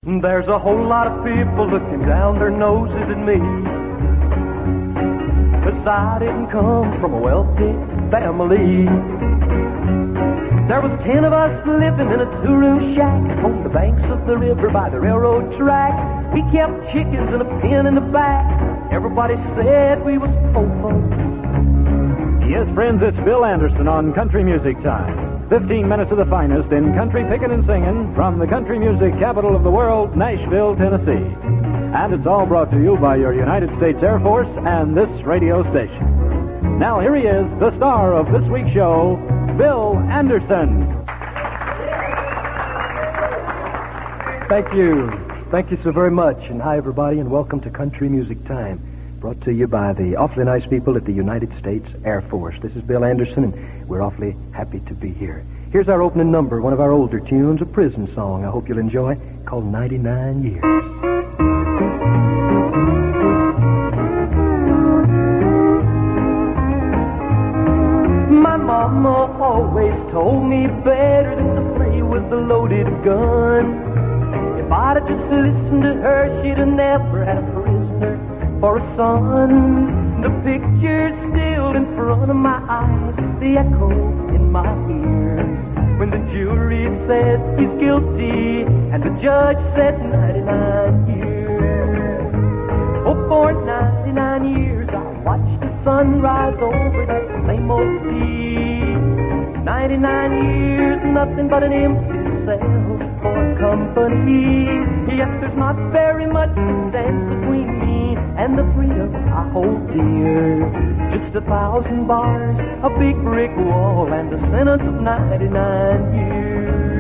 There's a whole lot of people looking down their noses at me, 'cause I didn't come from a wealthy family. There was 10 of us living in a 2-room shack on the banks of the river by the railroad track. We kept chickens in a pen in the back. Everybody said we was fofo. Yes, friends, it's Bill Anderson on Country Music Time. 15 minutes of the finest in country pickin' and singin' from the country music capital of the world, Nashville, Tennessee. And it's all brought to you by your United States Air Force and this radio station. Now here he is, the star of this week's show, Bill Anderson. Thank you. Thank you so very much. And hi, everybody, and welcome to Country Music Time, brought to you by the awfully nice people at the United States Air Force. This is Bill Anderson, and we're awfully happy to be here. Here's our opening number, one of our older tunes, a prison song I hope you'll enjoy, called 99 Years. My mama always told me better than to play with a loaded gun. If I'd have just listened to her, she'd have never had a prisoner for a son. The picture's still in front of my eyes, the echo in my ears. When the jury said he's guilty and the judge said 99 years. Oh, for 99 years I watched the sun rise over that same old sea. 99 years, nothing but an empty cell for company. Yes, there's not very much that stands between me and the freedom I hold dear. Just 1,000 bars, a big brick wall, and a sentence of 99 years.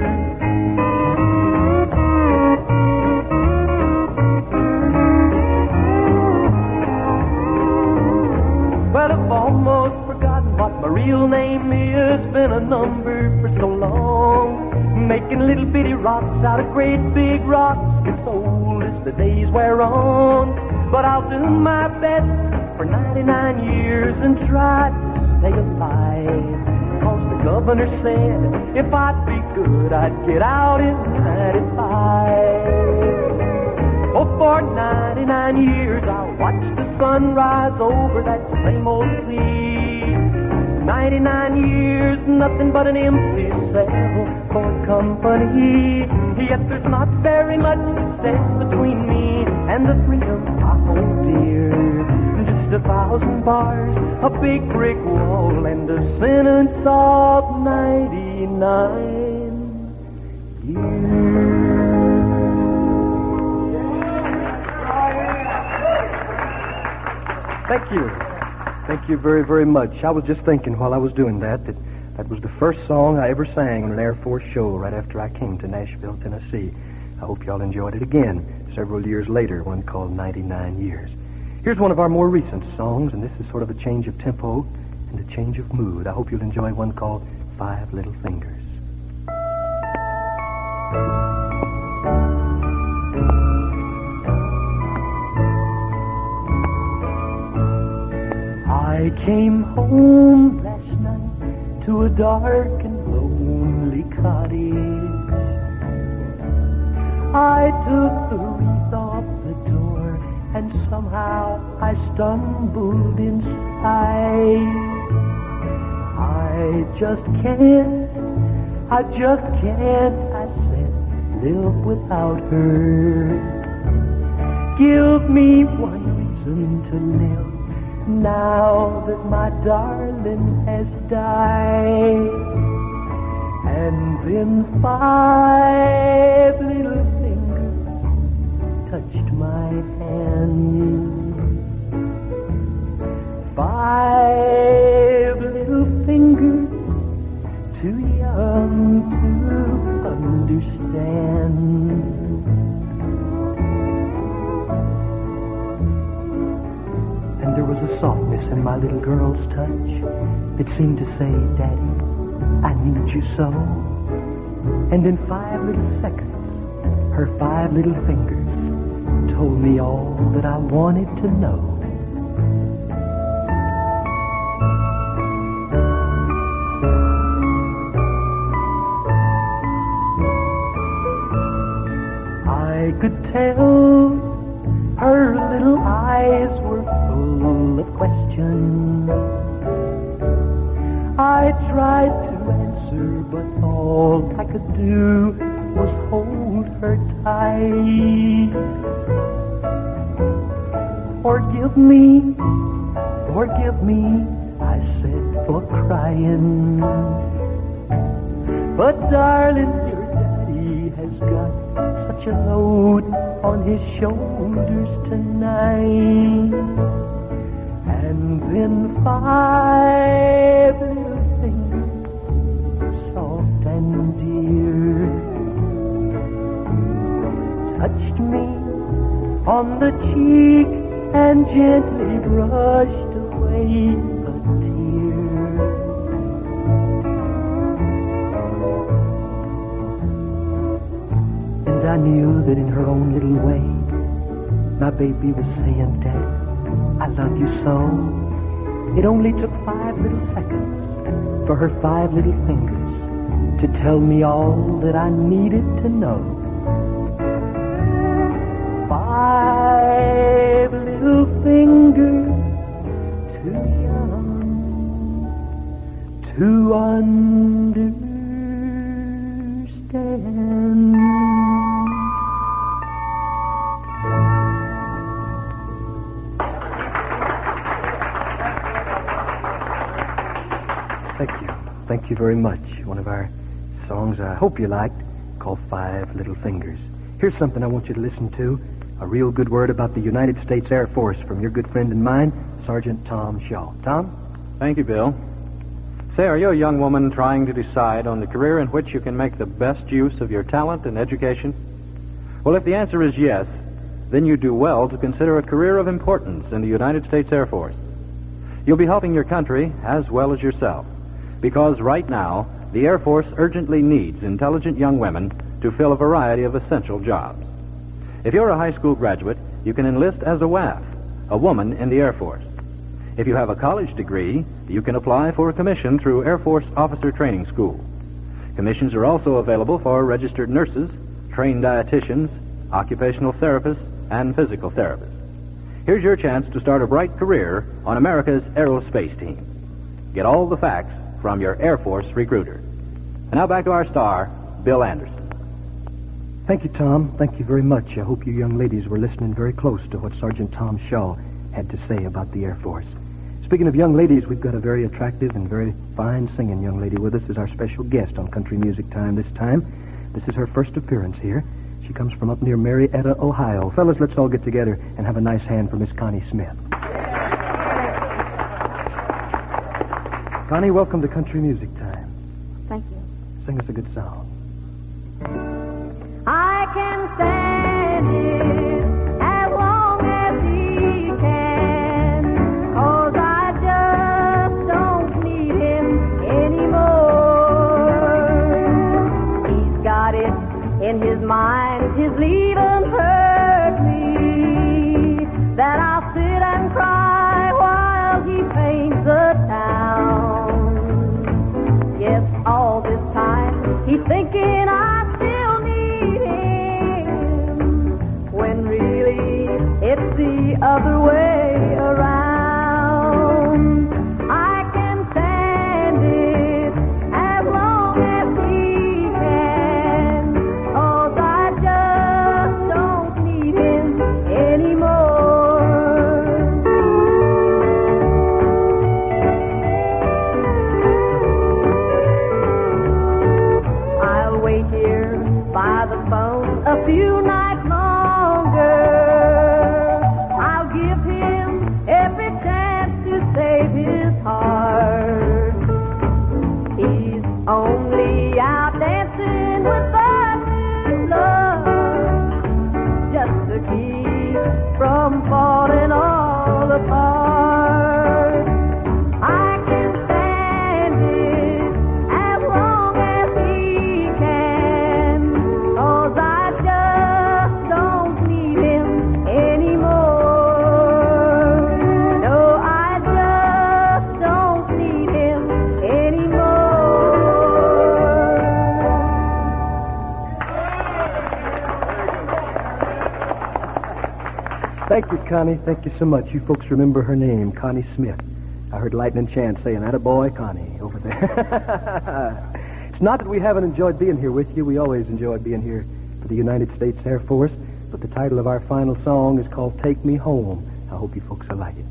Well, I've almost forgotten what my real name is. Been a number for so long, making little bitty rocks out of great big rocks as old as the days wear on. But I'll do my best for 99 years and try to stay alive. 'Cause the governor said if I'd be good, I'd get out in 95. Oh, for 99 years I'll watch the sun rise over that same old sea. 99 years, nothing but an empty cell for company. Yet there's not very much that stands between me and the freedom I hold dear. Just 1,000 bars, a big brick wall, and a sentence of 99 years. Thank you. Thank you very, very much. I was just thinking while I was doing that was the first song I ever sang on an Air Force show right after I came to Nashville, Tennessee. I hope y'all enjoyed it again several years later, one called 99 Years. Here's one of our more recent songs, and this is sort of a change of tempo and a change of mood. I hope you'll enjoy one called 5 Little Fingers. I came home last night to a dark and lonely cottage. I took the wreath off the door and somehow I stumbled inside. I just can't, I said, live without her. Give me one reason to live now that my darling has died. And then 5 little fingers touched my hand. 5 little fingers, too young to understand. And there was a softness in my little girl's touch that seemed to say, Daddy, I need you so. And in 5 little seconds, her 5 little fingers told me all that I wanted to know. I I could tell her little eyes were full of questions. I tried to answer, but all I could do was hold her tight. Forgive me, I said, for crying. But darling, your daddy has got such a load on his shoulders tonight. And then 5 little things, soft and dear, touched me on the cheek and gently brushed away a tear. And I knew that in her own little way, my baby was saying, Daddy, I love you so. It only took 5 little seconds for her 5 little fingers to tell me all that I needed to know. 5 little fingers, too young to understand. Thank you very much. One of our songs I hope you liked, called 5 Little Fingers. Here's something I want you to listen to. A real good word about the United States Air Force from your good friend and mine, Sergeant Tom Shaw. Tom? Thank you, Bill. Say, are you a young woman trying to decide on the career in which you can make the best use of your talent and education? Well, if the answer is yes, then you do well to consider a career of importance in the United States Air Force. You'll be helping your country as well as yourself, because right now, the Air Force urgently needs intelligent young women to fill a variety of essential jobs. If you're a high school graduate, you can enlist as a WAF, a woman in the Air Force. If you have a college degree, you can apply for a commission through Air Force Officer Training School. Commissions are also available for registered nurses, trained dietitians, occupational therapists, and physical therapists. Here's your chance to start a bright career on America's aerospace team. Get all the facts from your Air Force recruiter. And now back to our star, Bill Anderson. Thank you, Tom. Thank you very much. I hope you young ladies were listening very close to what Sergeant Tom Shaw had to say about the Air Force. Speaking of young ladies, we've got a very attractive and very fine singing young lady with us as our special guest on Country Music Time this time. This is her first appearance here. She comes from up near Marietta, Ohio. Fellas, let's all get together and have a nice hand for Miss Connie Smith. Connie, welcome to Country Music Time. Thank you. Sing us a good song. I can stand it as long as he can, 'cause I just don't need him anymore. He's got it in his mind, his leaving hurt me, that I'll sit and cry while he paints the town. Yes, all this time he's thinking I still need him, when really it's the other way around. I can stand it as long as he can, 'cause I just don't need him anymore. I'll wait here by the phone a few nights longer. I'll give him every chance to save his heart. He's only out dancing with that new love, just to keep from falling all apart. I can stand it as long as he can, 'cause I just don't need him anymore. No, I just don't need him anymore. Thank you, Connie. Thank you so much. You folks remember her name, Connie Smith. I heard Lightning Chance saying, "Atta boy, Connie," over there. It's not that we haven't enjoyed being here with you. We always enjoy being here for the United States Air Force. But the title of our final song is called Take Me Home. I hope you folks will like it.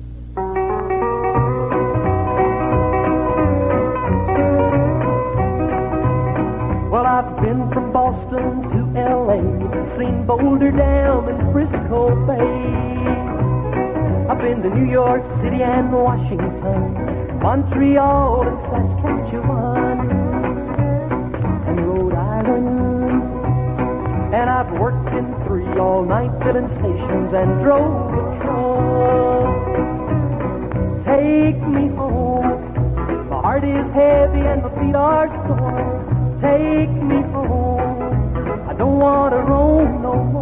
Well, I've been from Boston to L.A., seen Boulder Dam and Frisco Bay. I've been to New York City and Washington, Montreal and Saskatchewan, and Rhode Island. And I've worked in 3 all-night filling stations and drove a truck. Take me home. My heart is heavy and my feet are sore. Take me home. I don't want to roam no more.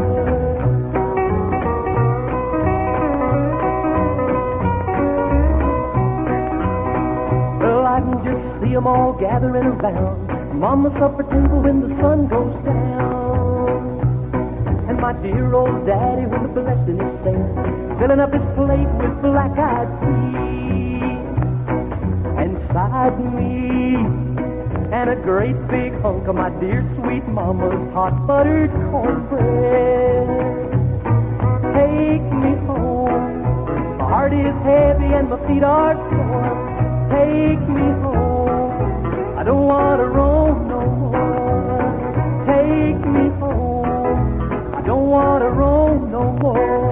Well, I can just see them all gathering around Mama's supper table when the sun goes down. And my dear old daddy when the blessing is there, filling up his plate with black-eyed peas. And beside me, and a great big hunk of my dear sweet mama's hot buttered cornbread. Take me home. My heart is heavy and my feet are sore. Take me home. I don't want to roam no more. Take me home. I don't want to roam no more.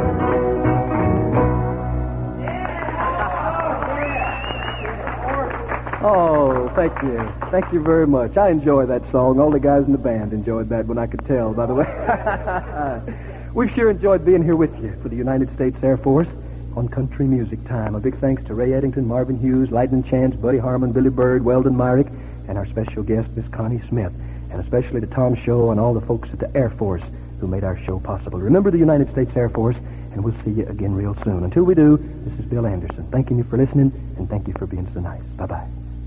Oh, thank you. Thank you very much. I enjoy that song. All the guys in the band enjoyed that one, I could tell, by the way. We've sure enjoyed being here with you for the United States Air Force on Country Music Time. A big thanks to Ray Eddington, Marvin Hughes, Lightning Chance, Buddy Harmon, Billy Bird, Weldon Myrick, and our special guest, Miss Connie Smith, and especially to Tom Shaw and all the folks at the Air Force who made our show possible. Remember the United States Air Force, and we'll see you again real soon. Until we do, this is Bill Anderson, thanking you for listening, and thank you for being so nice. Bye-bye.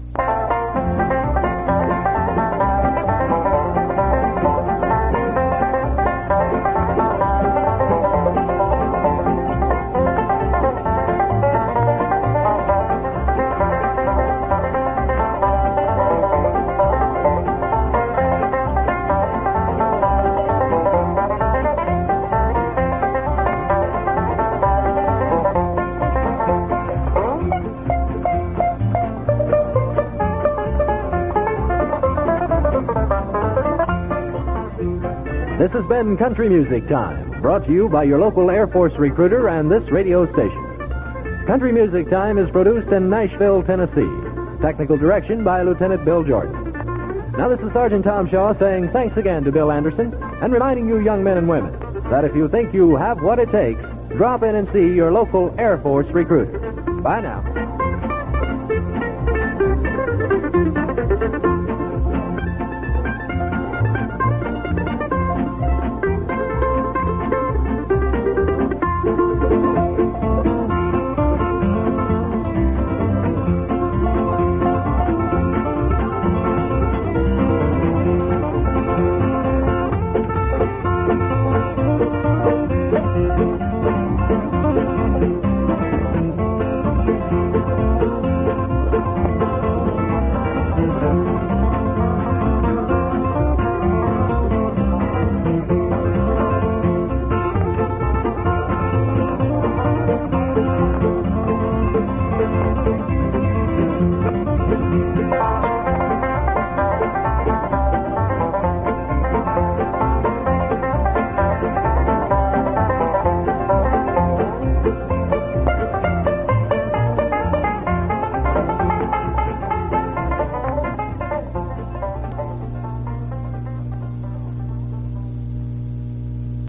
This has been Country Music Time, brought to you by your local Air Force recruiter and this radio station. Country Music Time is produced in Nashville, Tennessee. Technical direction by Lieutenant Bill Jordan. Now this is Sergeant Tom Shaw saying thanks again to Bill Anderson and reminding you young men and women that if you think you have what it takes, drop in and see your local Air Force recruiter. Bye now.